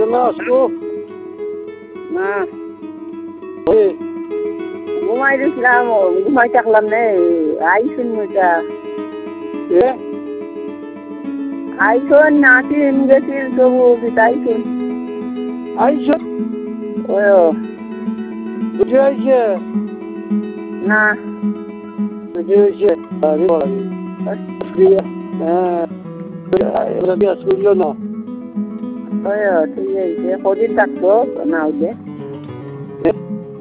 না আসবো না ওই ঘুমাই দিয়েছিলাম ঘুমাই থাকলাম নে আইসুন মুইটা এ আইসুন নাচিন গেছিল তবু আইসুন আইসো ও বুঝে আইছে না বুঝে আইছে আরে বাবা হ্যাঁ এবার শুনলো না ওই ঠিক আছে কদিন থাকতো না হইলে